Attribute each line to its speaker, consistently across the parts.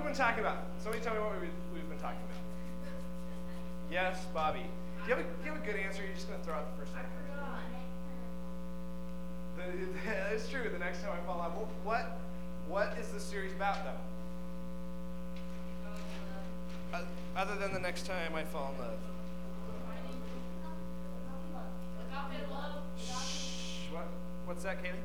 Speaker 1: been talking about? Somebody tell me what we've been talking about. Yes, Bobby. Do you have a good answer? You're just going to throw out the first one. It's true. The next time I fall in love. What is this series about, though? Other than the next time I fall in love. Shh. What's that, Kaylee?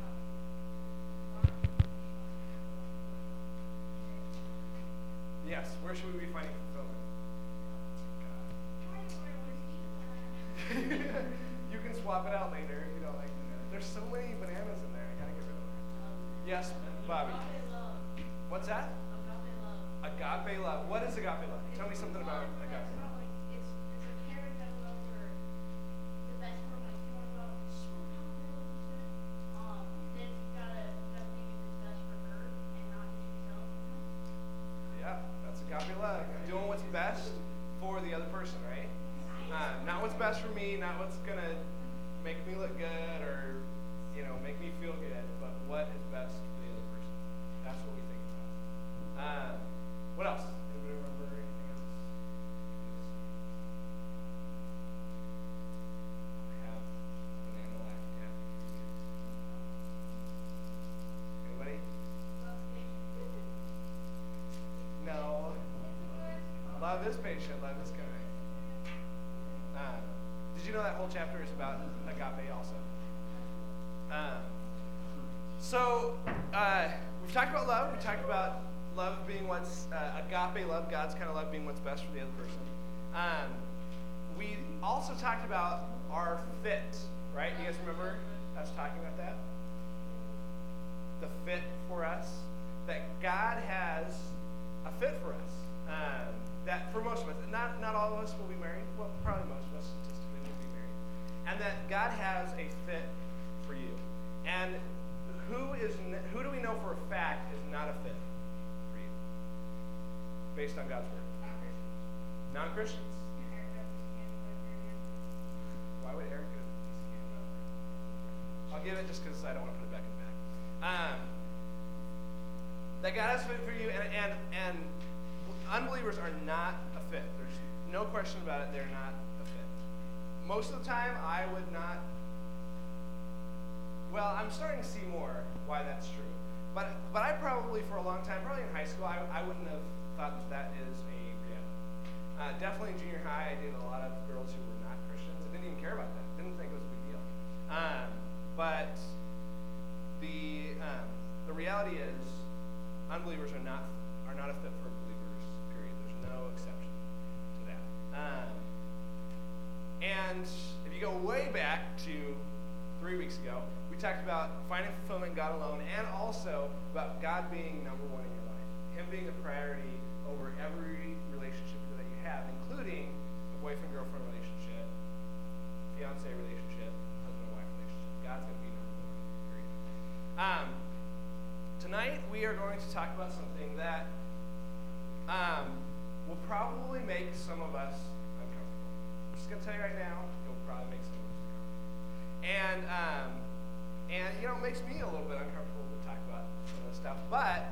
Speaker 1: Yes. Where should we be finding fulfillment? You can swap it out later if you don't like bananas. There's so many bananas in there. I gotta get rid of them. Yes, Bobby. What's that? Agape love. What is agape love? Tell me something about agape love.
Speaker 2: It's a caring type of love where the best part, like you want to go out and super confident, then you gotta think if it's best for her and not just yourself.
Speaker 1: Yeah, that's agape love. Doing what's best for the other person, right? Not what's best for me, not what's gonna make me look good or make me feel good, but what is best for the other person. That's what we think about. What else? Anybody remember anything else? Have banana lactate. Anybody? No. Love is patient. Love is kind. Did you know that whole chapter is about agape also? We've talked about love. We talked about love being what's agape love, God's kind of love being what's best for the other person. We also talked about our fit, right? You guys remember us talking about that? The fit for us. That God has a fit for us. That for most of us, not all of us will be married. Well, probably most of us statistically will be married. And that God has a fit for you. And who do we know for a fact is not a fit for you? Based on God's word. Non-Christians. Why would Eric get a piece of candy? I'll give it just because I don't want to put it back in the bag. That God has a fit for you, and unbelievers are not a fit. There's no question about it. They're not a fit. Most of the time, I would not. Well, I'm starting to see more why that's true. But I probably, for a long time, probably in high school, I wouldn't have thought that is a reality. Definitely in junior high, I dated a lot of girls who were not Christians. I didn't even care about that. Didn't think it was a big deal. But the reality is, unbelievers are not a fit for believers. Period. There's no exception to that. And if you go way back to 3 weeks ago, we talked about finding fulfillment in God alone, and also about God being number one in your life, Him being the priority over every relationship that you have, including a boyfriend-girlfriend relationship, fiance relationship, husband-wife relationship. God's going to be number one. Period. Tonight we are going to talk about something that will probably make some of us uncomfortable. I'm just going to tell you right now, it'll probably make some of us uncomfortable. And it makes me a little bit uncomfortable to talk about some of this stuff. But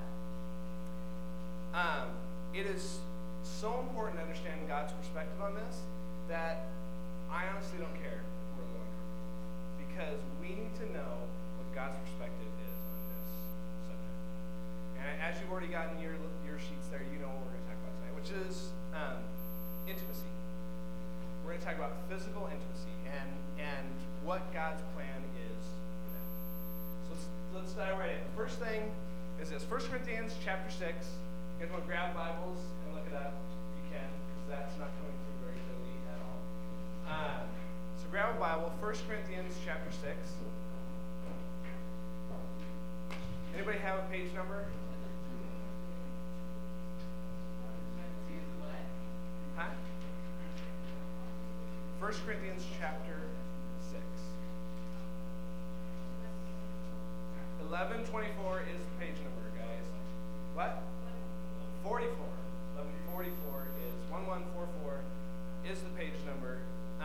Speaker 1: it is so important to understand God's perspective on this that I honestly don't care if we're a little uncomfortable. Because we need to know what God's perspective is on this subject. And as you've already gotten your sheets there, you know what we're going to talk about tonight, which is intimacy. We're going to talk about physical intimacy and what God's plan is for that. So let's dive right in. The first thing is this: 1 Corinthians chapter 6. You guys want to grab Bibles and look it up? You can, because that's not coming through very clearly at all. So grab a Bible, 1 Corinthians chapter 6. Anybody have a page number? Huh? 1 Corinthians chapter 6. 1124 is the page number, guys. What? 44. 1144 is 1144 is the page number.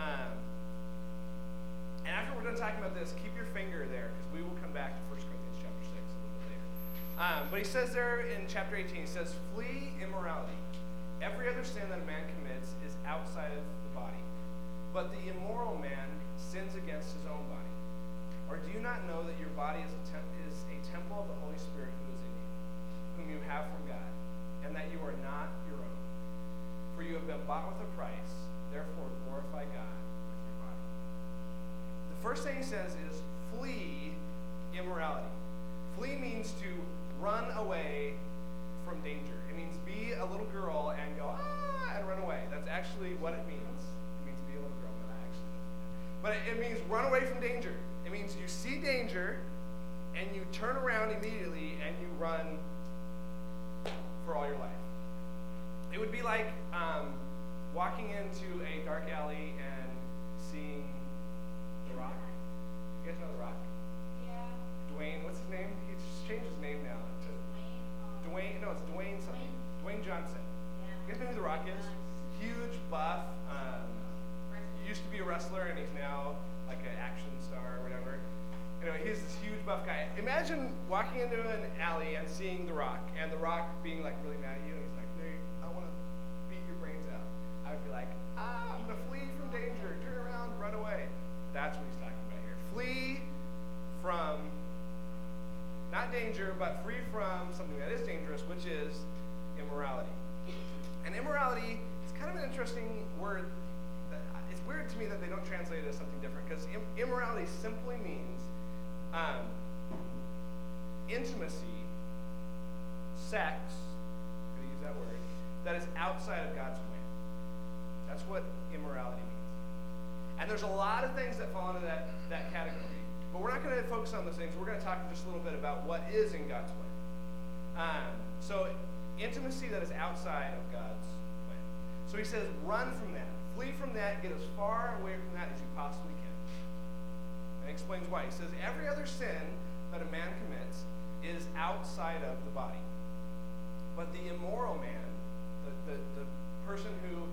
Speaker 1: And after we're done talking about this, keep your finger there, because we will come back to 1 Corinthians chapter 6 a little bit later. But he says there in chapter 18, he says, flee immorality. Every other sin that a man commits is outside of the body. But the immoral man sins against his own body. Or do you not know that your body is a temple of the Holy Spirit who is in you, whom you have from God, and that you are not your own? For you have been bought with a price, therefore glorify God with your body. The first thing he says is flee immorality. Flee means to run away from danger. It means be a little girl and go, and run away. That's actually what it means. It means be a little girl, not actually. But it means run away from danger. It means you see danger, and you turn around immediately, and you run for all your life. It would be like walking into a dark alley and seeing The Rock. You guys know The Rock?
Speaker 2: Yeah.
Speaker 1: Dwayne, what's his name? He just changed his name now to Dwayne. No, it's Dwayne something. Dwayne Johnson.
Speaker 2: Yeah.
Speaker 1: You guys know who The Rock is? Huge, buff. Used to be a wrestler, and he's now like an action star or whatever. You know, he's this huge, buff guy. Imagine walking into an alley and seeing The Rock, and The Rock being like really mad at you, and he's like, "Nate, I want to beat your brains out." I would be like, I'm gonna flee from danger. Turn around, run away. That's what he's talking about here. Flee from not danger, but free from something that is dangerous, which is immorality. And immorality is kind of an interesting word. It's weird to me that they don't translate it as something different, because immorality simply means intimacy, sex, I'm going to use that word, that is outside of God's plan. That's what immorality means. And there's a lot of things that fall into that category. But we're not going to focus on those things. We're going to talk just a little bit about what is in God's plan. So intimacy that is outside of God's plan. So he says, run from that. Flee from that. Get as far away from that as you possibly can. And he explains why. He says, every other sin that a man commits is outside of the body. But the immoral man, the person who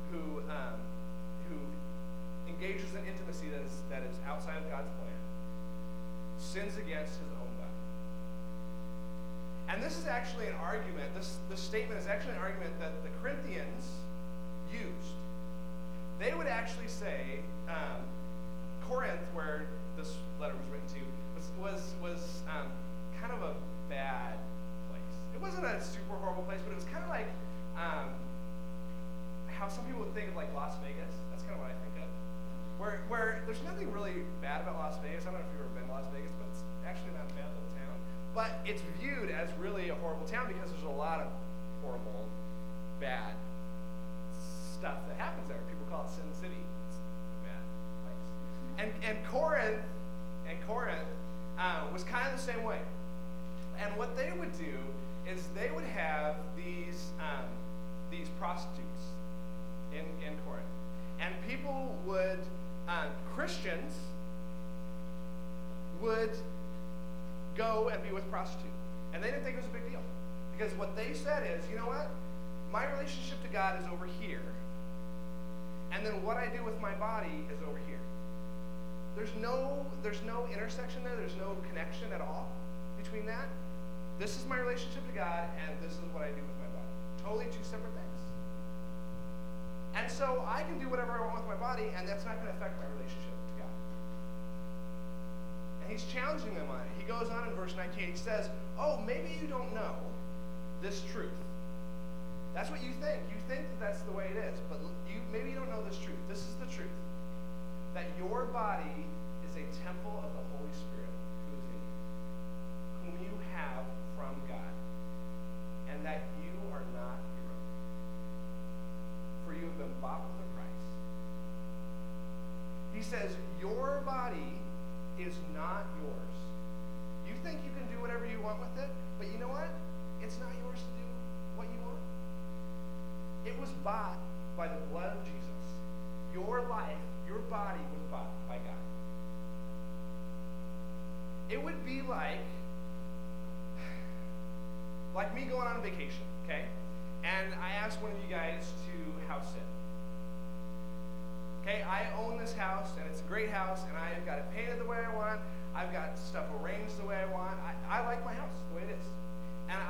Speaker 1: engages in intimacy that is outside of God's plan, sins against his own body. And this is actually an argument, this statement is actually an argument that the Corinthians used. They would actually say, Corinth, where this letter was written to, was kind of a bad place. It wasn't a super horrible place, but it was kind of like how some people would think of like Las Vegas. That's kind of what I think of. Where there's nothing really bad about Las Vegas. I don't know if you've ever been to Las Vegas, but it's actually not a bad little town. But it's viewed as really a horrible town because there's a lot of horrible, bad stuff that happens there. People call it Sin City. It's a bad place. And Corinth was kind of the same way. And what they would do is they would have these prostitutes in Corinth. And people would, Christians would go and be with prostitutes. And they didn't think it was a big deal. Because what they said is, you know what? My relationship to God is over here. And then what I do with my body is over here. There's no intersection there. There's no connection at all between that. This is my relationship to God, and this is what I do with my body. Totally two separate things. And so I can do whatever I want with my body, and that's not going to affect my relationship to God. And he's challenging them on it. He goes on in verse 19. He says, oh, maybe you don't know this truth. That's what you think. You think that that's the way it is, but maybe you don't know this truth. This is the truth. That your body is a temple of the Holy Spirit who is in you, whom you have from God, and that you are not your own. For you have been bought with a price. He says, your body is not yours. You think you can do whatever you want with it, but you know what? It's not yours to do what you want. It was bought by the blood of Jesus. Your life, your body was bought by God. It would be like me going on a vacation, okay? And I asked one of you guys to house sit. Okay, I own this house, and it's a great house, and I've got it painted the way I want. I've got stuff arranged the way I want. I like my house the way it is. And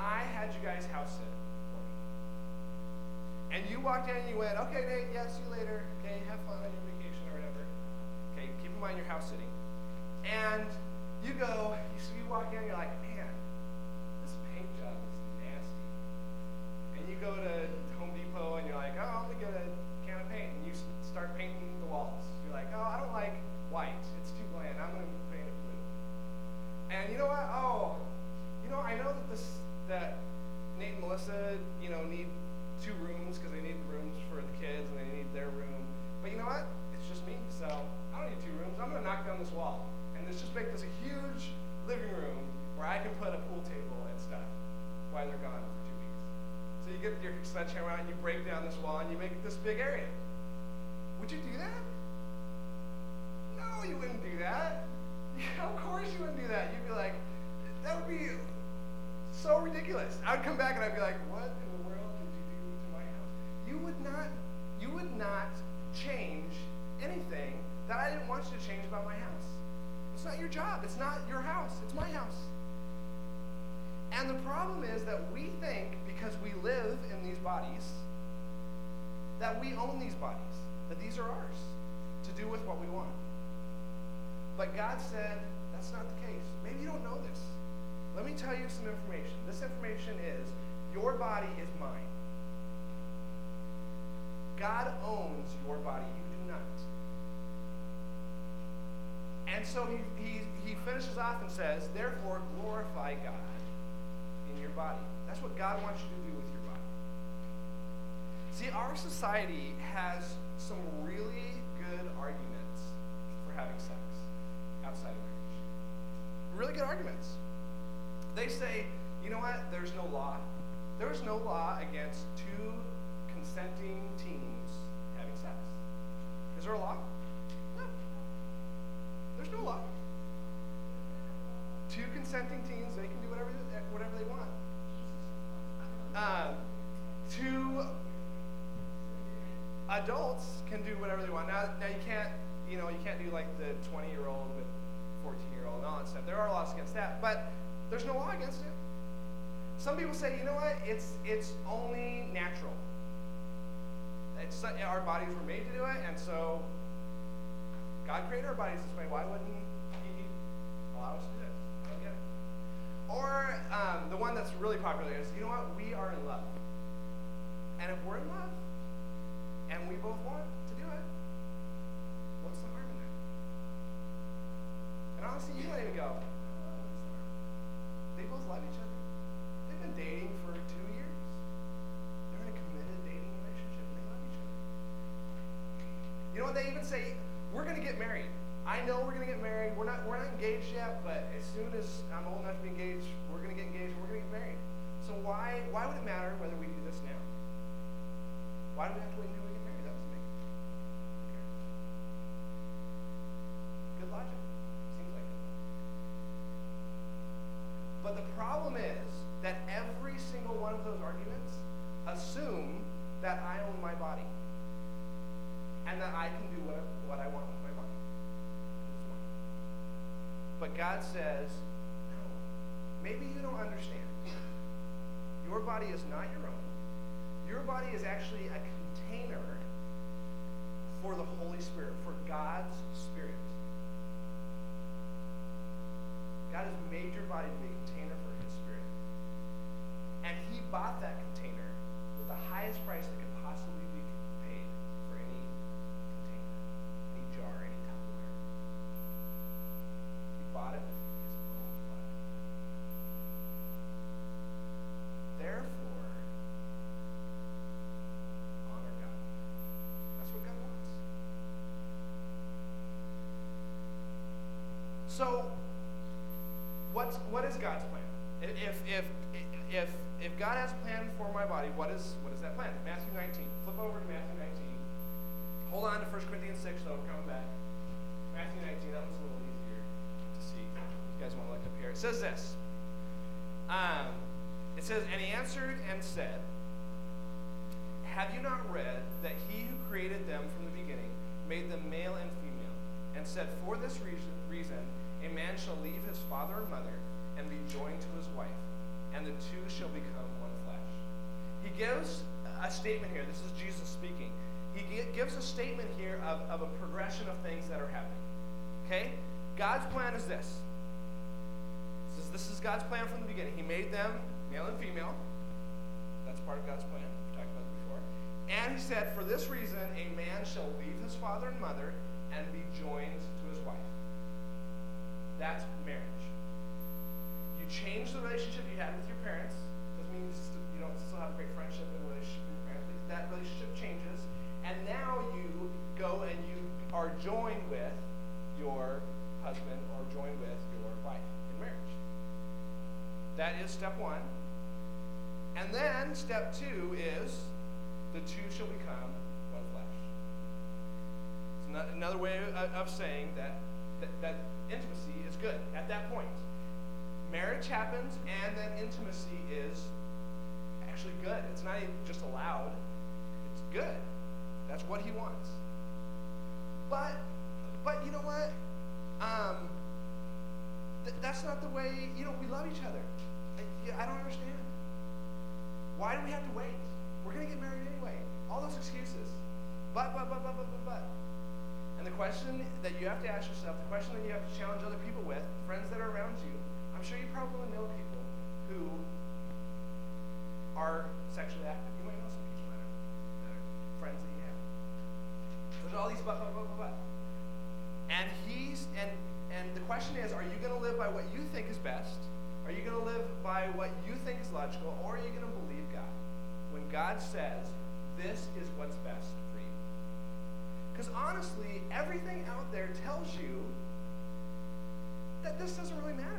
Speaker 1: house sit for me. And you walked in and you went, okay, Nate, yeah, see you later. Okay, have fun on your vacation or whatever. Okay, keep in mind you're house sitting. And you go, so you walk in and you're like, man, this paint job is nasty. And you go to Home Depot and you're like, oh, I'm going to get a can of paint. And you start painting the walls. You're like, oh, I don't like white. It's too bland. I'm going to paint it blue. And you know what? Oh, I know that Nate and Melissa, need 2 rooms because they need the rooms for the kids and they need their room. But you know what? It's just me, so I don't need 2 rooms. I'm going to knock down this wall. And let's just make this a huge living room where I can put a pool table and stuff while they're gone for 2 weeks. So you get your sledgehammer out and you break down this wall and you make it this big area. Would you do that? No, you wouldn't do that. Yeah, of course you wouldn't do that. You'd be like, that would be so ridiculous. I would come back and I'd be like, what in the world did you do to my house? You would not change anything that I didn't want you to change about my house. It's not your job. It's not your house. It's my house. And the problem is that we think, because we live in these bodies, that we own these bodies, that these are ours to do with what we want. But God said, that's not the case. Maybe you don't know this. Let me tell you some information. This information is, your body is mine. God owns your body. You do not. And so he finishes off and says, therefore, glorify God in your body. That's what God wants you to do with your body. See, our society has some really good arguments for having sex outside of marriage. Really good arguments. They say, you know what? There's no law. There's no law against 2 consenting teens having sex. Is there a law? No. There's no law. 2 consenting teens, they can do whatever they want. 2 adults can do whatever they want. Now you can't do like the 20-year-old with 14-year-old and all that stuff. There are laws against that, but there's no law against it. Some people say, you know what? It's only natural. Our bodies were made to do it, and so God created our bodies this way. Why wouldn't He allow us to do this? I don't get it. Or the one that's really popular is, you know what? We are in love. And if we're in love, and we both want to do it, what's the harm in that? And honestly, you might even go, oh, what's the harm? They both love each other. They've been dating for 2 years. They're in a committed dating relationship, and they love each other. You know what? They even say, we're going to get married. I know we're going to get married. We're not engaged yet, but as soon as I'm old enough to be engaged, we're going to get engaged and we're going to get married. So why would it matter whether we do this now? Why do we have to wait until we get married? That was me. Who cares? Good logic. Seems like it. But the problem is that every single one of those arguments assume that I own my body and that I can do what I want with my body. But God says, no, maybe you don't understand. Your body is not your own. Your body is actually a container for the Holy Spirit, for God's Spirit. God has made your body to be a container for His Spirit. And He bought that container with the highest price that could possibly be paid for any container, any jar, any Tupperware. He bought it with His own blood. Therefore, honor God. That's what God wants. So, what is God's plan? If God has a plan for my body, what is that plan? Matthew 19. Flip over to Matthew 19. Hold on to 1 Corinthians 6, though. We're coming back. Matthew 19, that one's a little easier to see. You guys want to look up here. It says this. It says, and He answered and said, have you not read that He who created them from the beginning made them male and female, and said, for this reason a man shall leave his father and mother and be joined to his wife, and the two shall become one flesh. gives a statement here. This is Jesus speaking. He gives a statement here of a progression of things that are happening. Okay? God's plan is this. This is God's plan from the beginning. He made them male and female. That's part of God's plan. We've talked about it before. And he said, for this reason, a man shall leave his father and mother and be joined to his wife. That's marriage. You change the relationship you had with your parents. Doesn't mean you don't still have a great friendship and relationship with your parents. That relationship changes. And now you go and you are joined with your husband or joined with your wife in marriage. That is step one. And then step two is the two shall become one flesh. It's another way of saying that intimacy is good at that point. Marriage happens, and then intimacy is actually good. It's not even just allowed. It's good. That's what he wants. But you know what? That's not the way, we love each other. I don't understand. Why do we have to wait? We're going to get married anyway. All those excuses. But. And the question that you have to ask yourself, the question that you have to challenge other people with, friends that are around you, I'm sure you probably know people who are sexually active. You might know some people that are friends that you have. There's all these but. And the question is, are you going to live by what you think is best? Are you going to live by what you think is logical? Or are you going to believe God? When God says, this is what's best for you. Because honestly, everything out there tells you that this doesn't really matter.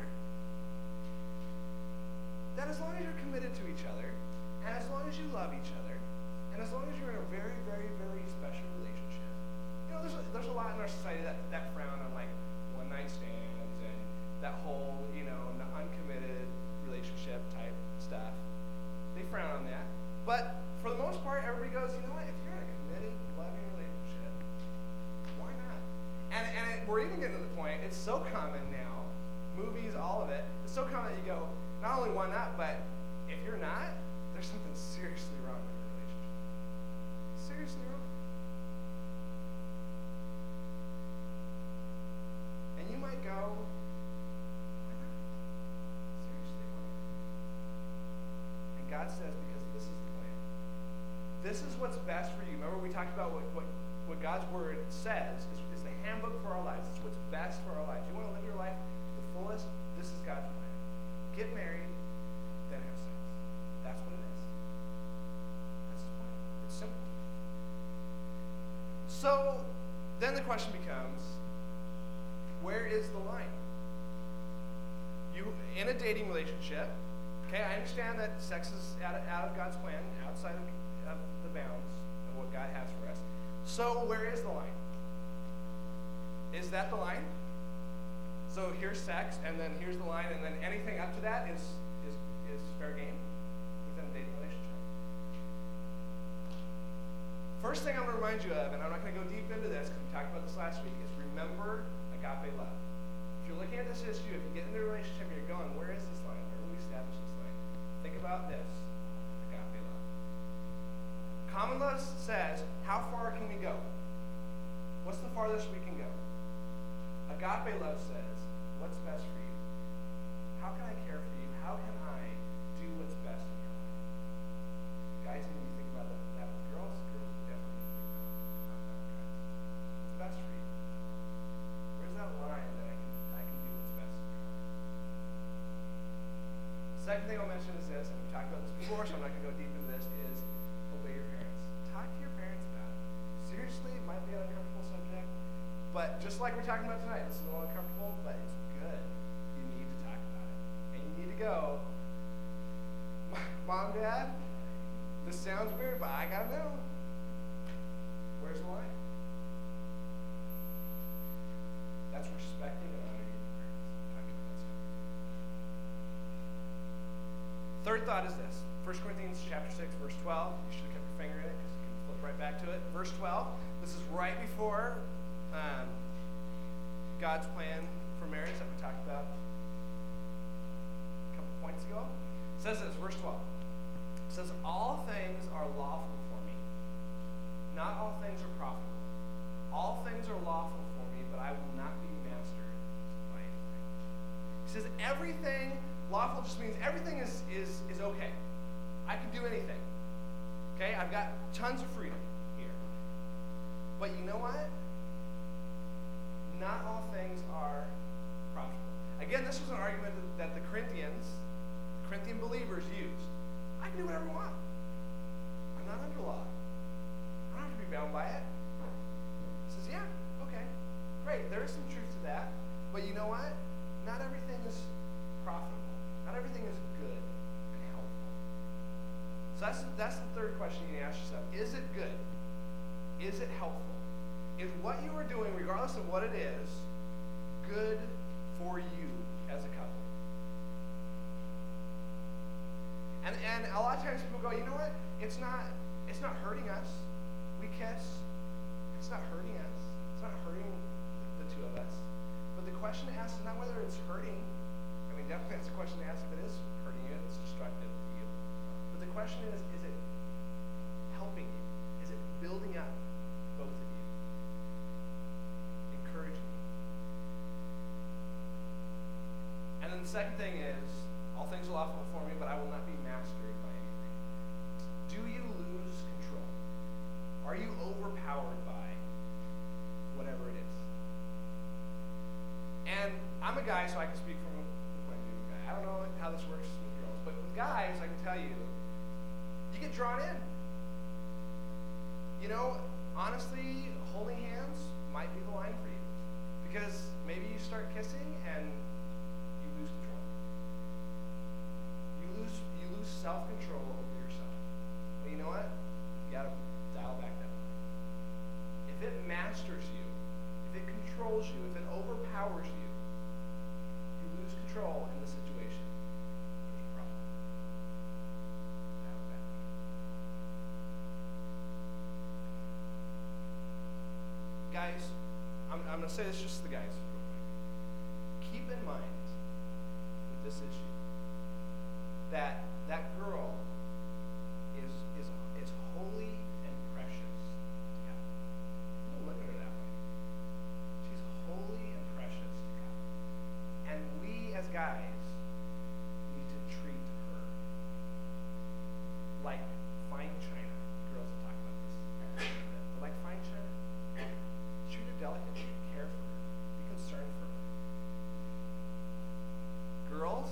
Speaker 1: That as long as you're committed to each other, and as long as you love each other, and as long as you're in a very, very, very special relationship. There's a lot in our society that frown on like one-night stands and that whole, uncommitted relationship type stuff. They frown on that. But for the most part, everybody goes, you know what? If you're in a committed, loving relationship, why not? And we're even getting to the point, it's so common now, movies, all of it, it's so common that you go, not only why not, but if you're not, there's something seriously wrong with your relationship. Seriously wrong. And you might go, why not? Seriously, why? And God says, because this is the plan. This is what's best for you. Remember we talked about what God's word says is the handbook for our lives. It's what's best for our lives. You want to live your life to the fullest? This is God's plan. Get married, then have sex. That's what it is. That's his plan. It's simple. So then the question becomes, where is the line? You in a dating relationship, okay, I understand that sex is out of God's plan, outside of the bounds of what God has for us. So where is the line? Is that the line? So here's sex, and then here's the line, and then anything up to that is fair game within a dating relationship. First thing I'm going to remind you of, and I'm not going to go deep into this because we talked about this last week, is remember agape love. If you're looking at this issue, if you get into a relationship and you're going, where is this line? Where do we establish this line? Think about this, agape love. Common love says, how far can we go? What's the farthest we can go? Agape love says, what's best for you? How can I care for you? How can I do what's best in your life? Guys, when you think about that with girls definitely think about that with guys. What's best for you? Where's that line that I can do what's best in your life? Second thing I'll mention is this, and we've talked about this before, so I'm not going to go deep into this, is obey your parents. Talk to your parents about it. Seriously, it might be an uncomfortable subject, but just like we're talking about tonight, this is a little uncomfortable, but it's good. You need to talk about it. And you need to go, Mom, Dad, this sounds weird, but I gotta know. Where's the line? That's respecting and honoring your parents. Talking about that stuff. Third thought is this. 1 Corinthians chapter 6, verse 12. You should have kept your finger in it because you can flip right back to it. Verse 12. This is right before God's plan for marriage that we talked about a couple points ago. It says this, verse 12. It says, all things are lawful for me. Not all things are profitable. All things are lawful for me, but I will not be mastered by anything. He says everything, lawful just means everything is okay. I can do anything. Okay? I've got tons of freedom here. But you know what? Not all things are profitable. Again, this was an argument that the Corinthian believers used. I can do whatever I want. I'm not under law. I don't have to be bound by it. He says, yeah, okay, great. There is some truth to that. But you know what? Not everything is profitable. Not everything is good and helpful. So that's the third question you need to ask yourself. Is it good? Is it helpful? Is what you are doing, regardless of what it is, good for you as a couple? And a lot of times people go, you know what? It's not hurting us. We kiss. It's not hurting us. It's not hurting the two of us. But the question to ask is not whether it's hurting. I mean, definitely it's a question to ask if it is hurting you, if it's destructive to you. But the question is it helping you? Is it building up both of you? Encouraging you? And then the second thing is, all things are lawful for me, but I will not be mastered by anything. Do you lose control? Are you overpowered by whatever it is? And I'm a guy, so I can speak from the point of view of a guy. I don't know how this works with girls, but with guys, I can tell you, you get drawn in. You know, honestly, holding hands might be the line for you. Because maybe you start kissing and you lose control. You lose self-control over yourself. But you know what? You gotta dial back that line. If it masters you, if it controls you, if it overpowers you, you lose control in the situation. There's a problem. Dial back. Guys, I'm going to say this just to the guys real quick. Keep in mind with this issue that girl is holy and precious to God. Don't look at her that way. She's holy and precious to God. And we as guys need to treat her like fine china. Girls will talk about this. But like fine china. Treat her delicately. Care for her. Be concerned for her. Girls,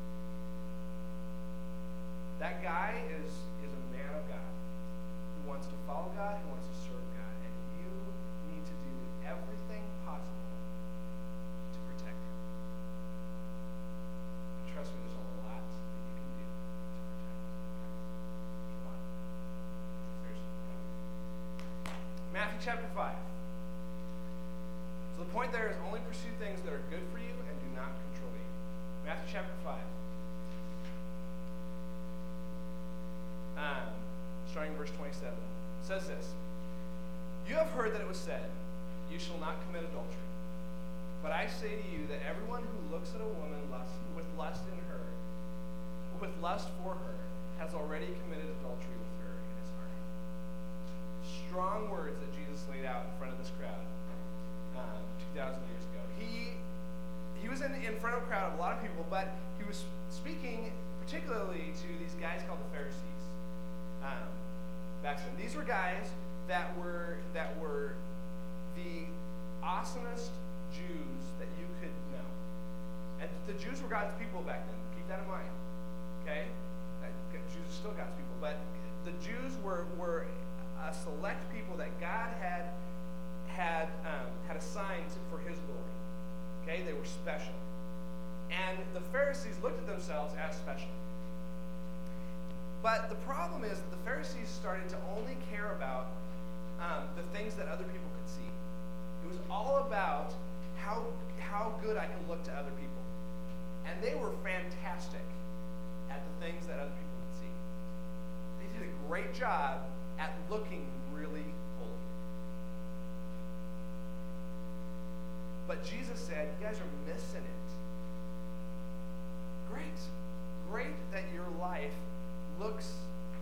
Speaker 1: that guy is a man of God who wants to follow God, who wants to serve God, and you need to do everything possible to protect him. And trust me, there's a lot that you can do to protect him. There's a lot. Seriously. Matthew chapter 5. So the point there is only pursue things that are good for you and do not control you. Matthew chapter 5. Starting verse 27, says this: You have heard that it was said, you shall not commit adultery. But I say to you that everyone who looks at a woman with lust for her, has already committed adultery with her in his heart. Strong words that Jesus laid out in front of this crowd 2,000 years ago. He was in front of a crowd of a lot of people, but he was speaking particularly to these guys called the Pharisees. Back then, these were guys that were the awesomest Jews that you could know, and the Jews were God's people back then. Keep that in mind, okay? Jews are still God's people, but the Jews were a select people that God had assigned for His glory. Okay, they were special, and the Pharisees looked at themselves as special. But the problem is that the Pharisees started to only care about the things that other people could see. It was all about how good I can look to other people. And they were fantastic at the things that other people could see. They did a great job at looking really holy. But Jesus said, you guys are missing it. Great that your life looks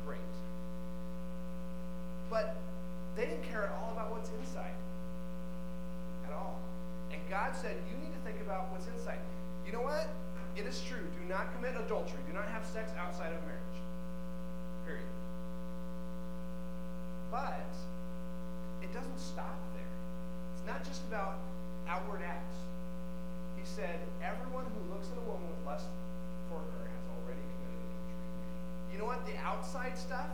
Speaker 1: but they didn't care at all about what's inside. At all. And God said, you need to think about what's inside. You know what? It is true. Do not commit adultery. Do not have sex outside of marriage. Period. But it doesn't stop there. It's not just about outward acts. He said, everyone who looks at a woman with lust for her has already committed adultery. You know what? The outside stuff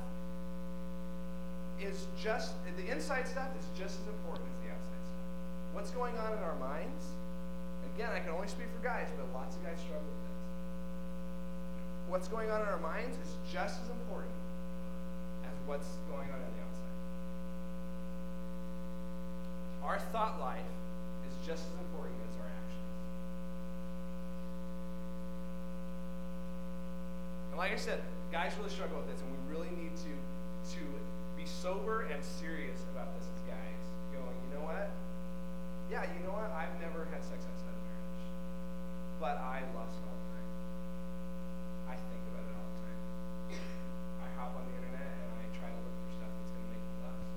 Speaker 1: is just, the inside stuff is just as important as the outside stuff. What's going on in our minds? Again, I can only speak for guys, but lots of guys struggle with this. What's going on in our minds is just as important as what's going on the outside. Our thought life is just as important as our actions. And like I said, guys really struggle with this, and we really need to be sober and serious about this as guys. Going, you know what? Yeah, you know what? I've never had sex outside of marriage, but I lust all the time. I think about it all the time. I hop on the internet and I try to look for stuff that's going to make me lust.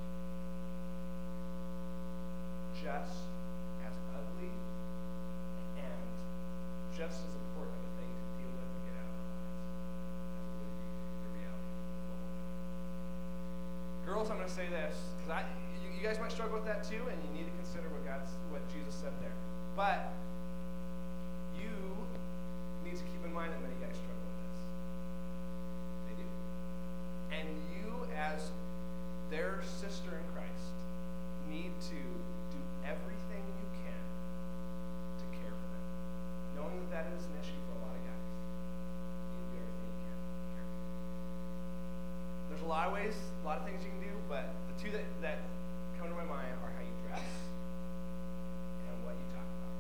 Speaker 1: Just as ugly and just as important of a thing to deal with and get out of our lives as it would be the reality of the world. Girls, I'm going to say this, because you guys might struggle with that too, and you need to consider what Jesus said there. But you need to keep in mind that many guys struggle with this. They do. And you, as their sister in Christ, need to do everything you can to care for them. Knowing that that is an issue for a lot of guys. You need to do everything you can to care for them. There's a lot of ways, a lot of things you can do, but the two that come to my mind are how you dress and what you talk about.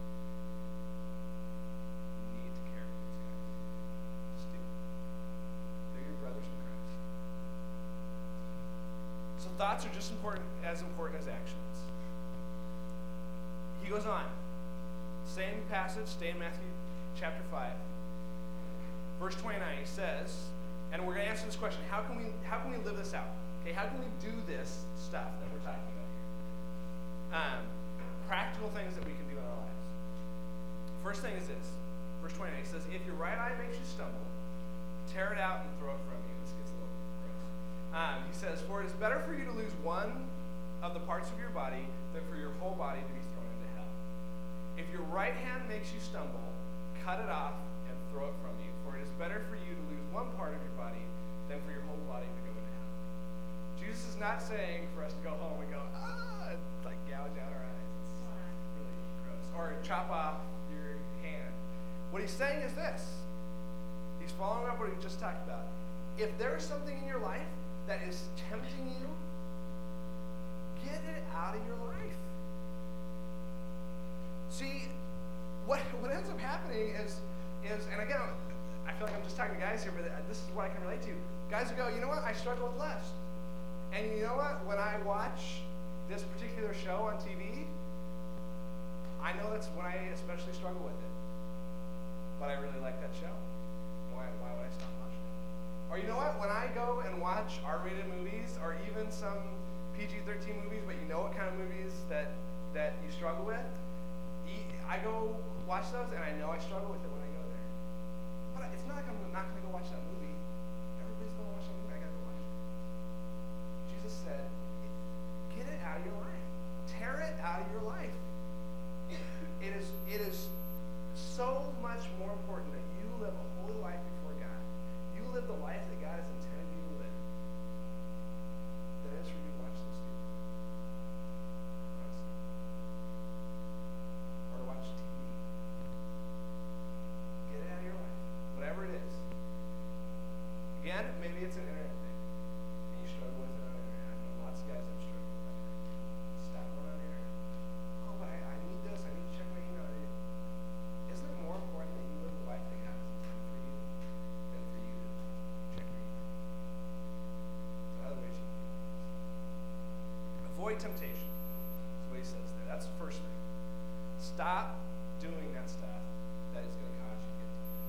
Speaker 1: You need to care for these guys. Just do. They're your brothers in Christ. So thoughts are just as important as actions. He goes on. Same passage, stay in Matthew chapter 5. Verse 29, he says, and we're going to answer this question, how can we live this out? Okay, how can we do this stuff that we're talking about here? Practical things that we can do in our lives. First thing is this. Verse 29, he says, if your right eye makes you stumble, tear it out and throw it from you. This gets a little gross. He says, for it is better for you to lose one of the parts of your body than for your whole body to be thrown into hell. If your right hand makes you stumble, cut it off and throw it from you. For it is better for you to lose one part of your body than for your whole body to go into hell. Jesus is not saying for us to go home and go, like gouge out our eyes. It's really gross. Or chop off your hand. What he's saying is this. He's following up what he just talked about. If there is something in your life that is tempting you, get it out of your life. See, what ends up happening is, and again, I feel like I'm just talking to guys here, but this is what I can relate to. Guys will go, you know what? I struggle with lust. And you know what? When I watch this particular show on TV, I know that's when I especially struggle with it. But I really like that show. Why would I stop watching it? Or you know what? When I go and watch R-rated movies, or even some PG-13 movies, but you know what kind of movies that you struggle with, I go watch those, and I know I struggle with it when I go there. But it's not like I'm not going to go watch that movie. Everybody's going to watch that movie. I got to go watch it. Jesus said, get it out of your life. Tear it out of your life. It is so much more important that you live a holy life before God. You live the life that God has intended you to live than it is for you to watch those things. Honestly. Or to watch TV. Get it out of your life. Whatever it is. Again, maybe it's an internet thing. And you struggle with it on the internet. I know lots of guys that struggle with that. Stop going on the internet. Oh, but I need this. I need to check my email. Isn't it more important that you live the life that God has intended for you than for you to check your email? So other ways you can do this. Avoid temptation. That's what he says there. That's the first thing. Stop doing that stuff that is going to cause you to get tempted.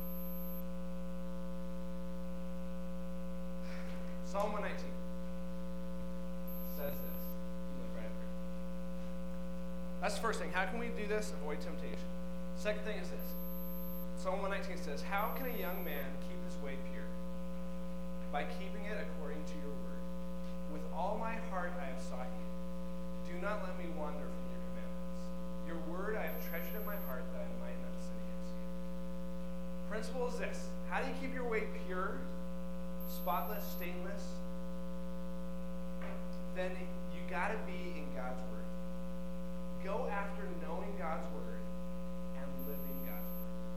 Speaker 1: Psalm 119. says this. You look right up here. That's the first thing. How can we do this? Avoid temptation. Second thing is this. Psalm 119 says, how can a young man keep his way pure? By keeping it according to your word. With all my heart I have sought you. Do not let me wander from your commandments. Your word I have treasured in my heart that I might not sin against you. Principle is this. How do you keep your way pure, spotless, stainless? Then you got to be in God's word. Go after knowing God's word and living God's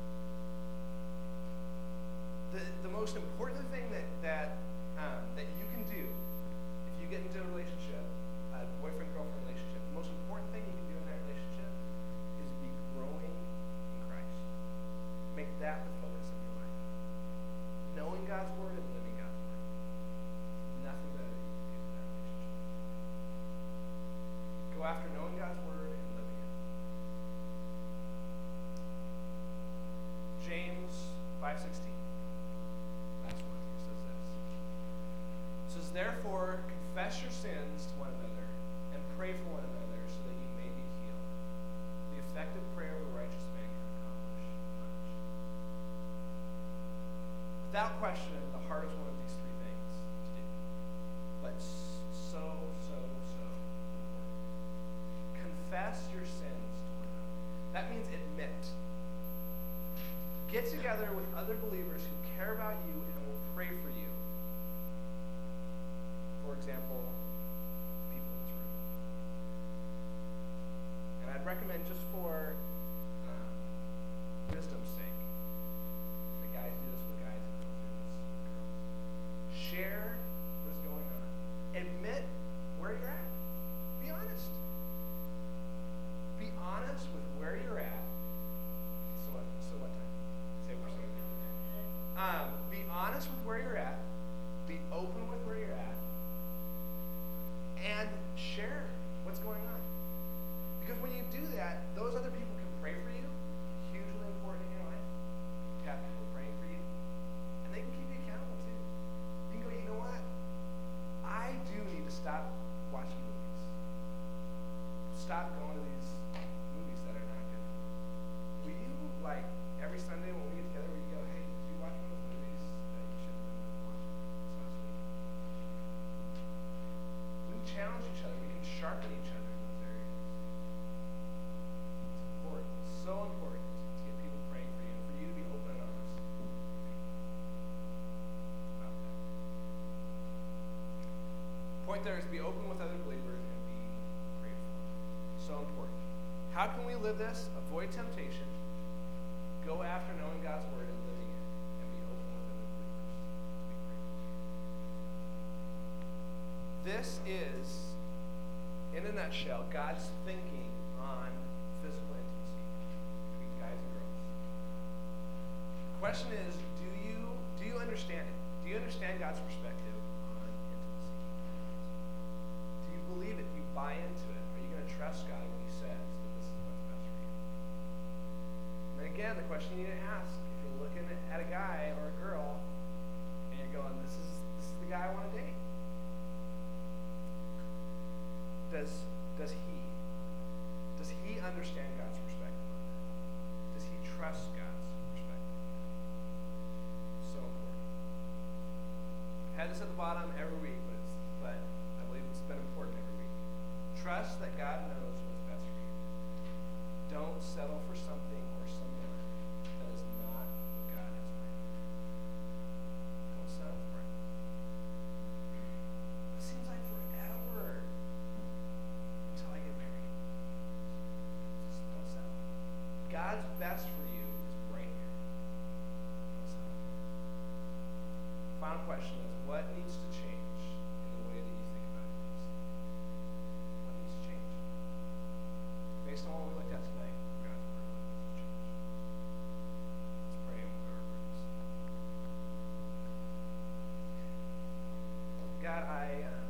Speaker 1: word. The most important thing that you can do if you get into a relationship, a boyfriend-girlfriend relationship, the most important thing you can do in that relationship is be growing in Christ. Make that the focus of your life. Knowing God's word and living God's word. Nothing better that you can do in that relationship. Go after knowing God's word and living it. James 5:16. Last one. It says this. It says, therefore, confess your sins to one another and pray for one another so that you may be healed. The effective prayer of a righteous man can accomplish much. Without question, the heart is one of these three things to do. But so important. Confess your sins to one another. That means admit. Get together with other believers who care about you and will pray for you. For example, people in this room. And I'd recommend, just for wisdom's sake, that guys do this with guys and girls do this with girls. Share what's going on. Admit where you're at. Be honest. Be honest with where you're at. So what time? Say we're saying. Be honest with where you're at. Be open with where you're at. And share what's going on. Because when you do that, those other people can pray for you. Hugely important in your life. To have people praying for you. And they can keep you accountable too. You can go, you know what? I do need to stop watching movies. Stop going to these movies that are not good. Will you, like, every Sunday when we get together, will you go, hey, did you watch one of those movies that you shouldn't have been watching this last week? We can challenge each other. We can sharpen each other in those areas. It's important. It's so important to get people praying for you and for you to be open and honest with people about that. Point there is be open with other believers and be grateful. So important. How can we live this? Avoid temptation. Go after knowing God's word and living it, and be open with other believers. Be grateful. This is, in a nutshell, God's thinking on physical intimacy between guys and girls. The question is, do you understand it? Do you understand God's perspective on intimacy? Do you believe it? Do you buy into it? Are you going to trust God when he says that this is what's best for you? And again, the question you need to ask, if you're looking at a guy or a girl and you're going, this is the guy I want to date. Does he understand God's perspective on that? Does he trust God's perspective? So important. I've had this at the bottom every week, but I believe it's been important every week. Trust that God knows what's best for you. Don't settle for something or someone that is not what God has planned. Don't settle for it. It seems like forever until I get married. Just don't settle. God's best for you is right here. Don't settle. Final question is, what needs to change in the way that you think about intimacy? What needs to change? Based on what we looked at tonight, God's word, what needs to change? Let's pray and we'll go to our groups. God, I